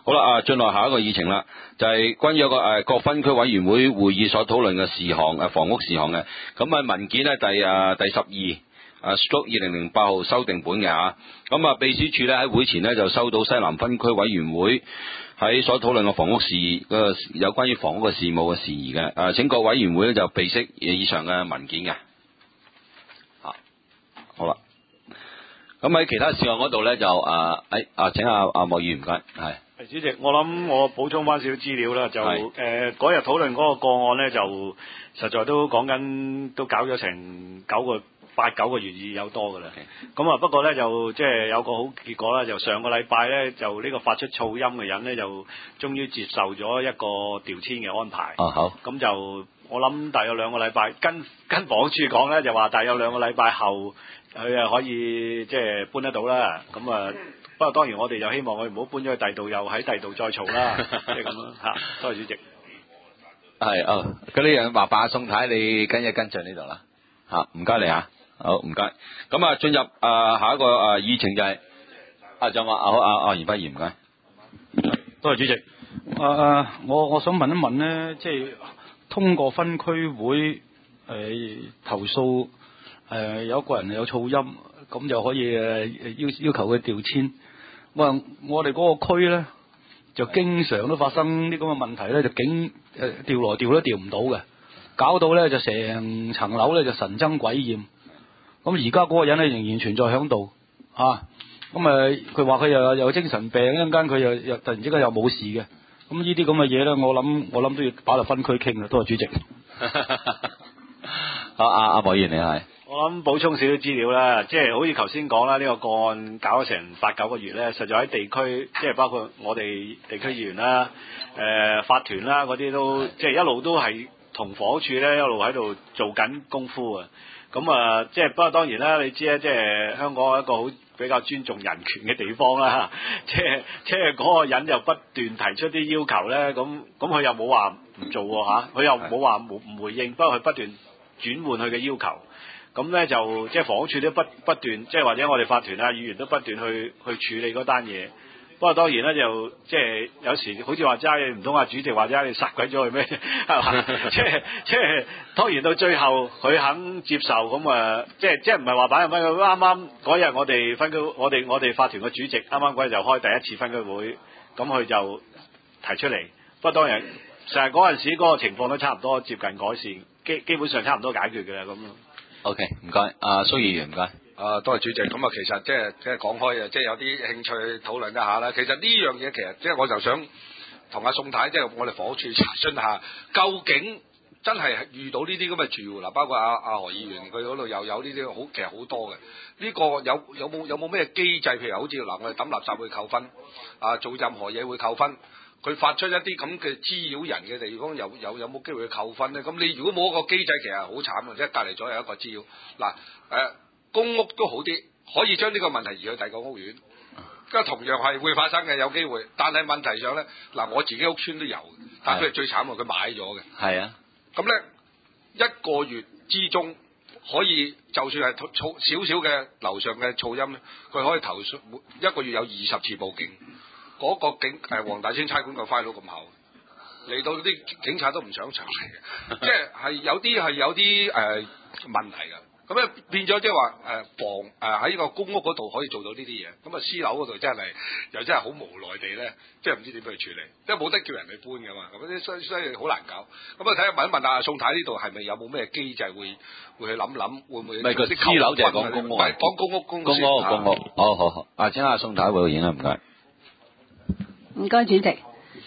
好啦，進落下一個議程啦，就係關於一個各分區委員會會議所討論嘅事項，房屋事項嘅。咁文件呢，第12/2008號修訂本嘅嚇。咁秘書處呢，喺會前呢，就收到西南分區委員會喺所討論嘅房屋事有關於房屋嘅事務嘅事宜嘅。請各委員會呢，就備悉以上嘅文件嘅。好啦。咁喺其他事項嗰度呢，就請莫議員唔該，係。 主席，我諗我補充翻少少資料啦，就嗰日討論嗰個個案呢，就實在都講緊都搞咗成8、9個月以有多噶啦。咁不過呢，就即係有個好結果啦，就上個禮拜呢，就呢個發出噪音嘅人呢，就終於接受咗一個調遷嘅安排。 好。咁就我諗大約2個禮拜，跟房屋處講呢，就話大約2個禮拜後佢可以即係搬得到啦。咁不過當然我哋就希望佢唔好搬咗去第度，又喺第度再嘈啦，即係咁咯嚇。多謝主席。 係嗰呢樣麻煩宋太你跟進呢度啦嚇，唔該你嚇，好唔該。咁進入下一個議程就係就話袁輝儀唔該。 多謝主席。我想問一問呢，即係通過分區會投訴有一個人有噪音，咁就可以要求佢調遷。我哋嗰個區咧就經常都發生啲咁嘅問題咧，就調來調都調唔到嘅，搞到咧就成層樓咧就神憎鬼厭。咁而家嗰個人咧仍然存在響度啊。咁佢話佢又有精神病，一陣間佢又突然之間又冇事嘅。咁呢啲咁嘅嘢咧，我諗都要擺落分區傾啦。多謝主席。 阿莫議員你係。 我諗補充少少資料啦，即係好似頭先講啦，呢個個案搞咗成8、9個月咧，實在喺地區，即係包括我哋地區議員啦、法團啦嗰啲都，即係一路都係同房屋處咧一路喺度做緊功夫啊。咁即係不過當然啦，你知咧，即係香港係一個好比較尊重人權嘅地方啦。即係嗰個人又不斷提出啲要求咧，咁佢又冇話唔做喎嚇，佢又冇話唔回應，不過佢不斷轉換佢嘅要求。咁咧就即係房屋處都不斷，即係或者我哋法團啊議員都不斷去處理嗰單嘢。不過當然咧就即係有時好似話齋，唔通話主席話齋你殺鬼咗佢咩？係嘛？即係當然到最後佢肯接受咁即係唔係話擺入分區？啱啱嗰日我哋分區，我哋法團嘅主席啱啱嗰日就開第一次分區會，咁佢就提出嚟。不過當然成日嗰陣時嗰個情況都差唔多接近改善，基本上差唔多解決嘅啦咁。 OK， 唔該，蘇議員唔該。 多謝主席。咁其實即係講開即係有啲興趣討論一下啦。其實呢樣嘢其實即係我就想同阿宋太即係我哋房屋處查詢下，究竟真係遇到呢啲咁嘅住戶嗱，包括阿何議員佢嗰度又有呢啲其實好多嘅。呢個有冇咩機制？譬如好似嗱，我哋抌垃圾會扣分，做任何嘢會扣分。佢發出一啲咁嘅滋擾人嘅地方，有冇機會去扣分咧？咁你如果冇一個機制，其實好慘嘅，即係隔離咗有一個滋擾。嗱，公屋都好啲，可以將呢個問題移去第二個屋苑，咁同樣係會發生嘅，有機會。但係問題上咧，嗱我自己屋村都有，但係佢係最慘喎，佢買咗嘅。係啊。咁咧1個月之中，可以就算係少少嘅樓上嘅噪音咧，佢可以投訴1個月有20次報警。嗰個黃大仙差館個 file 咁厚，嚟到啲警察都唔想查嘅，即係有啲問題㗎。咁咧變咗即係話喺個公屋嗰度可以做到呢啲嘢，咁私樓嗰度真係好無奈地咧，即係唔知點去處理，即係冇得叫人去搬㗎嘛。咁啲所以好難搞。咁問一問阿宋太呢度係咪有冇咩機制會去諗，會唔會？唔係個私樓就係講公屋，唔係講公屋。 好。請阿宋太回應啦，唔該。 唔該，主席。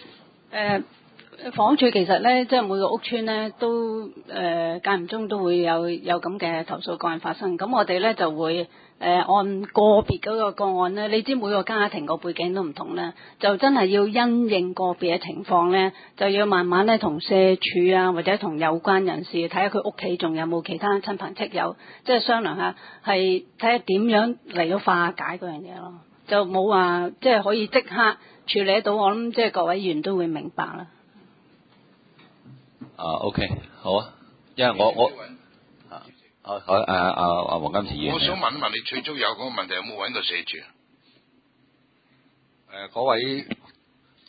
房屋署其實咧，即係每個屋邨咧都間唔中都會有咁嘅投訴個案發生。咁我哋咧就會按個別嗰個個案咧，你知每個家庭個背景都唔同咧，就真係要因應個別嘅情況咧，就要慢慢咧同社署啊或者同有關人士睇下佢屋企仲有冇其他親朋戚友，即係商量下，係睇下點樣嚟到化解嗰樣嘢咯。就冇話即係可以即刻處理得到，我諗即係各位議員都會明白啦。 OK， 好啊，因為我好黃金池議員。 我想問一問你，最終有嗰個問題有冇揾到社署？ 嗰位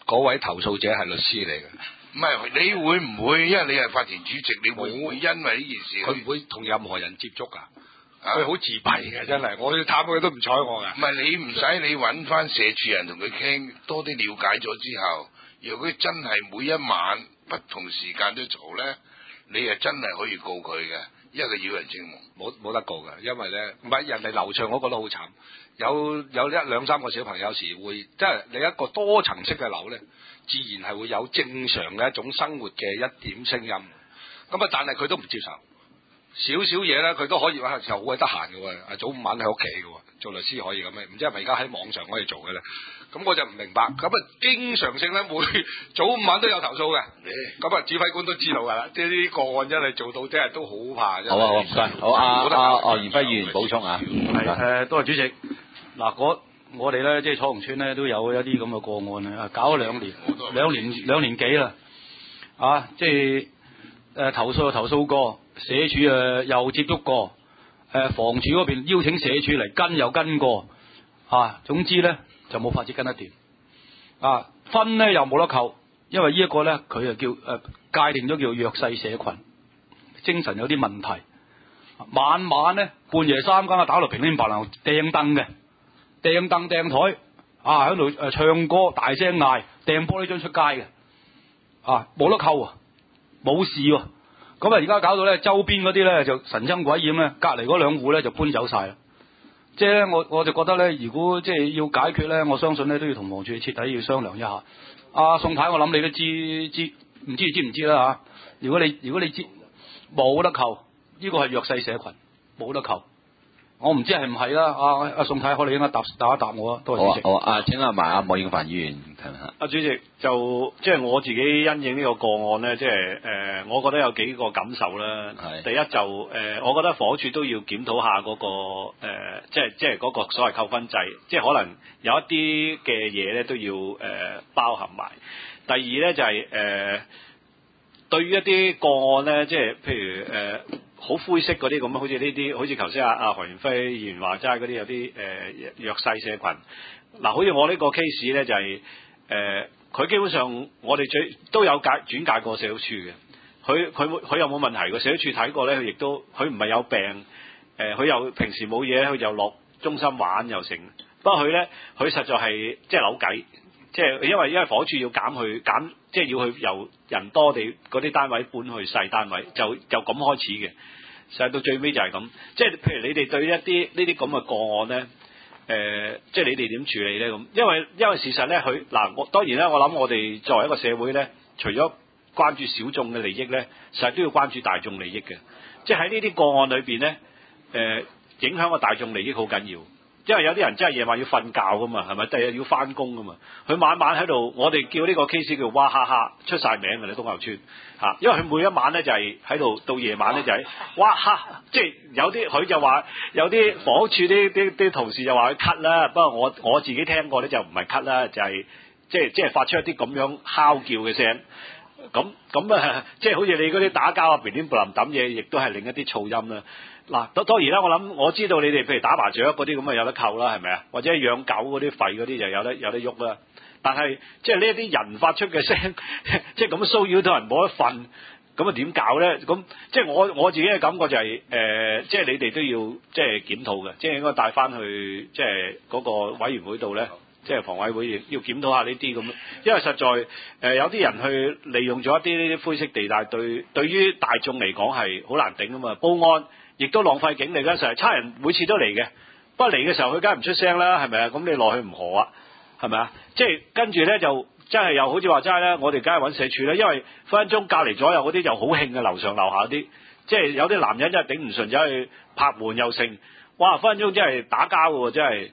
嗰位投訴者係律師嚟嘅。 唔係，你會唔會因為你係法團主席，你會唔會因為呢件事？ 佢唔會同任何人接觸㗎。佢好自閉嘅，真係，我去探佢都唔睬我㗎。 唔係你唔使你揾翻社署人同佢傾，多啲了解咗之後，如果佢真係每一晚不同時間都嘈咧，你係真係可以告佢嘅，因為佢擾人清夢。 冇得告㗎，因為咧唔係人哋樓上嗰個都好慘，有一兩三個小朋友有時會，即係你一個多層式嘅樓咧，自然係會有正常嘅一種生活嘅一點聲音。咁啊，但係佢都唔接受。少少嘢咧，佢都可以話就好鬼得閒嘅喎，早午晚喺屋企嘅喎，做律師可以咁嘅，唔知係咪而家喺網上可以做嘅咧？咁我就唔明白，咁啊經常性咧每早午晚都有投訴嘅，咁啊指揮官都知道㗎啦，即係呢啲個案真係做到真係都好怕。 好啊好，唔該，好袁輝議員補充啊， 係多謝主席。嗱，我哋咧即係彩虹村咧都有一啲咁嘅個案啊，搞咗兩年幾啦，啊，即係投訴又投訴過。社署又接觸過，房署嗰邊邀請社署嚟跟又跟過，總之咧就冇法子跟得掂，分咧又冇得扣，因為呢一個咧佢就叫界定咗叫弱勢社群，精神有啲問題，晚晚咧半夜三更打到平天白樓掟凳嘅，掟凳掟台，喺度唱歌大聲嗌，掟玻璃樽出街嘅，冇得扣啊，冇事喎。咁啊！而家搞到咧，周邊嗰啲咧就神憎鬼厭咧，隔離嗰兩戶咧就搬走晒啦。即係咧，我就覺得咧，如果即係要解決咧，我相信咧都要同房署徹底要商量一下。宋太，我諗你都知唔知啦嚇？如果你知冇得扣，呢個係弱勢社群，冇得扣。我唔知係唔係啦。宋太，可你應該答一答我啊。多謝主席。 好，請埋莫應凡議員睇下。 主席就即係我自己因應呢個個案咧，即係我覺得有幾個感受啦。第一就我覺得房署都要檢討下嗰個即係嗰個所謂扣分制，即係可能有一啲嘅嘢咧都要包含埋。第二咧就係對於一啲個案咧，即係譬如好灰色嗰啲咁，好似呢啲，好似頭先阿何元輝議員話齋嗰啲有啲弱勢社群。嗱，好似我呢個 case 咧就係佢基本上我哋都有轉介過社會處嘅，佢有冇問題嘅？社會處睇過咧，佢唔係有病，佢又平時冇嘢，佢就落中心玩又成。不過佢實在係即係扭計，即係因為房署要減，即係要去由人多地嗰啲單位搬去細單位，就咁開始嘅。實到最尾就係咁，即係譬如你哋對一啲呢啲咁嘅個案咧，即係你哋點處理咧咁？因為事實咧，我當然啦，我諗我哋作為一個社會咧，除咗關注小眾嘅利益咧，實際都要關注大眾利益嘅。即係喺呢啲個案裏邊咧，影響個大眾利益好緊要。因為有啲人真係夜晚要瞓覺噶嘛，係咪？第日要翻工噶嘛。佢晚晚喺度，我哋叫呢個 case 叫哇哈哈，出晒名嘅啦，東牛村嚇。因為佢每一晚咧就係喺度，到夜晚咧就係哇哈，即係有啲佢就話有啲房屋處啲同事就話佢咳啦。不過我自己聽過咧就唔係咳啦，就係即係發出一啲咁樣哮叫嘅聲。咁啊，即係好似你嗰啲打交啊，乒乒乓乓抌嘢，亦都係另一啲噪音啦。嗱，當然啦，我知道你哋譬如打麻雀嗰啲咁啊有得扣啦，係咪啊？或者養狗嗰啲吠嗰啲就有得喐啦。但係即係呢一啲人發出嘅聲，即係咁騷擾到人冇得瞓，咁啊點搞咧？咁即係我自己嘅感覺就係即係你哋都要即係檢討嘅，即係應該帶翻去即係嗰個委員會度咧。即係房委會亦要檢討下呢啲咁，因為實在有啲人去利用咗一啲呢啲灰色地帶，對於大眾嚟講係好難頂啊嘛。報案亦都浪費警力啦，成日差人每次都嚟嘅，不過嚟嘅時候佢梗係唔出聲啦，係咪啊？咁你落去唔何啊？係咪啊？即係跟住咧就真係又好似話齋咧，我哋梗係揾社署啦，因為分分鐘隔離左右嗰啲就好興嘅，樓上樓下啲，即係有啲男人真係頂唔順，走去拍門又剩，哇！分分鐘真係打交喎，真係。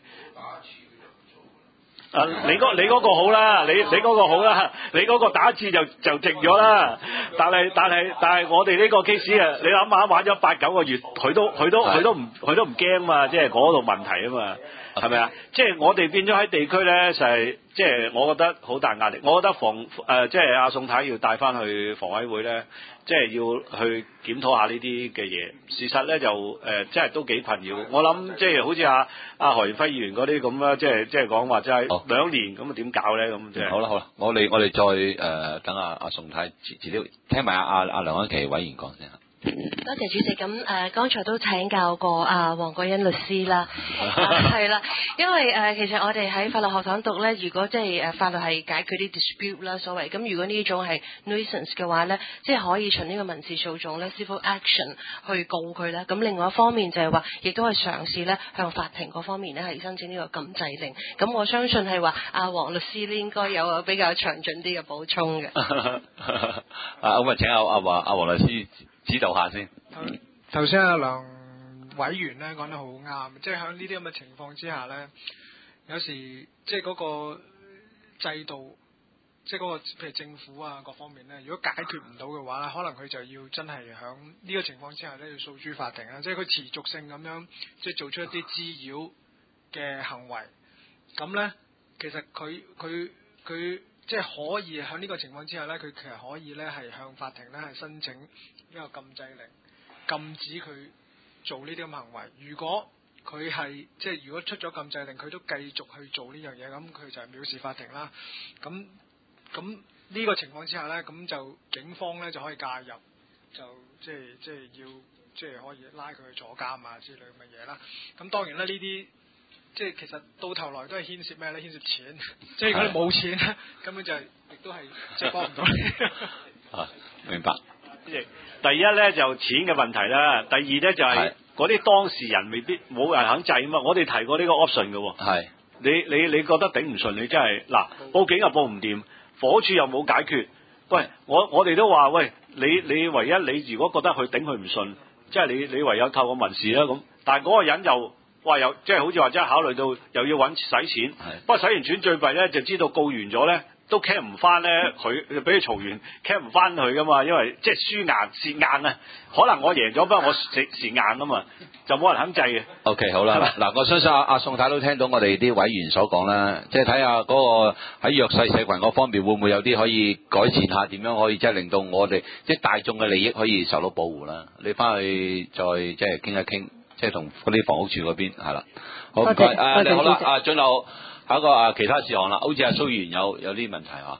你嗰個好啦，你嗰個好啦，你嗰個打一次就靜咗啦。但係我哋呢個 case 啊，你諗下玩咗8-9個月，佢都唔驚嘛，即係嗰度問題啊嘛，係咪啊？即係我哋變咗喺地區咧，就係即係我覺得好大壓力。我覺得即係阿宋太要帶翻去房委會咧，即係要去檢討下呢啲嘅嘢。事實咧就即係都幾困擾。我諗即係好似阿何賢輝議員嗰啲咁啦，即係講話即係2年咁點搞咧咁即係。 好啦，我哋再等阿宋太遲啲聽埋阿梁安琪委員講先。 多謝主席。咁剛才都請教過黃國恩律師啦，係啦，因為其實我哋喺法律學堂讀咧，如果即係法律係解決啲 dispute 啦，所謂咁，如果呢種係 nuisance 嘅話咧，即係可以循呢個民事訴訟咧 civil action 去告佢啦。咁另外一方面就係話，亦都係嘗試咧向法庭嗰方面咧係申請呢個禁制令。咁我相信係話黃律師咧應該有比較詳盡啲嘅補充嘅。 咁啊請阿黃律師指導下先。 頭先阿梁委員咧講得好啱，即係喺呢啲咁嘅情況之下咧，有時即係嗰個制度，即係嗰個譬如政府啊各方面咧，如果解決唔到嘅話咧，可能佢就要真係喺呢個情況之下咧，要訴諸法庭啦，即係佢持續性咁樣即係做出一啲滋擾嘅行為，咁咧其實佢即係可以喺呢個情況之下咧，佢其實可以咧係向法庭咧係申請呢個禁制令，禁止佢做呢啲咁行為。如果佢係即係如果出咗禁制令，佢都繼續去做呢樣嘢，咁佢就係藐視法庭啦。咁呢個情況之下咧，咁就警方咧就可以介入，就即係要即係可以拉佢去坐監啊之類咁嘅嘢啦。咁當然啦，呢啲即係其實到頭來都係牽涉咩咧？牽涉錢，即係如果你冇錢咧，根本就係亦都係即係幫唔到你。 明白。 第一咧就錢嘅問題啦，第二咧就係嗰啲當事人未必冇人肯制啊嘛。我哋提過呢個 option 嘅喎。係。你覺得頂唔順，你真係嗱報警又報唔掂，火處又冇解決。喂，我哋都話喂，你唯一你如果覺得佢頂佢唔順，即係你唯有透過民事啦咁。但係嗰個人又哇又即係好似話真係考慮到又要揾使錢，不過使完錢最弊咧就知道告完咗咧。都 cap 唔翻咧，佢俾佢嘈完 cap 唔翻佢噶嘛，因為即係輸硬蝕硬啊。可能我贏咗，不過我蝕硬啊嘛，就冇人肯制嘅。 OK， 好啦，嗱，我相信阿宋太都聽到我哋啲委員所講啦，即係睇下嗰個喺弱勢社群嗰方面會唔會有啲可以改善下，點樣可以即係令到我哋即係大眾嘅利益可以受到保護啦。你翻去再即係傾一傾，即係同嗰啲房屋處嗰邊係啦。好唔該，好啦，進入下一個其他事項啦，好似阿蘇議員有啲問題啊。